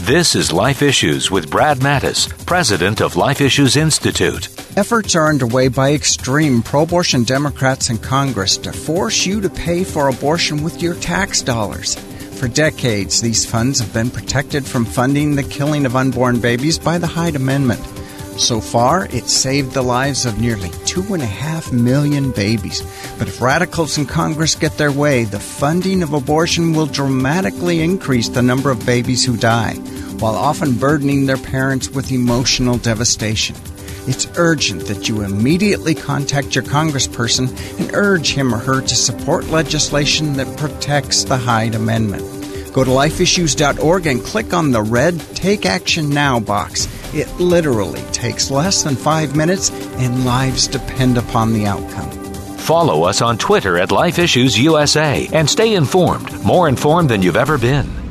This is Life Issues with Brad Mattis, president of Life Issues Institute. Efforts are underway by extreme pro-abortion Democrats in Congress to force you to pay for abortion with your tax dollars. For decades, these funds have been protected from funding the killing of unborn babies by the Hyde Amendment. So far, it's saved the lives of nearly 2.5 million babies. But if radicals in Congress get their way, the funding of abortion will dramatically increase the number of babies who die, while often burdening their parents with emotional devastation. It's urgent that you immediately contact your congressperson and urge him or her to support legislation that protects the Hyde Amendment. Go to lifeissues.org and click on the red Take Action Now box. It literally takes less than 5 minutes, and lives depend upon the outcome. Follow us on Twitter at Life Issues USA and stay informed, more informed than you've ever been.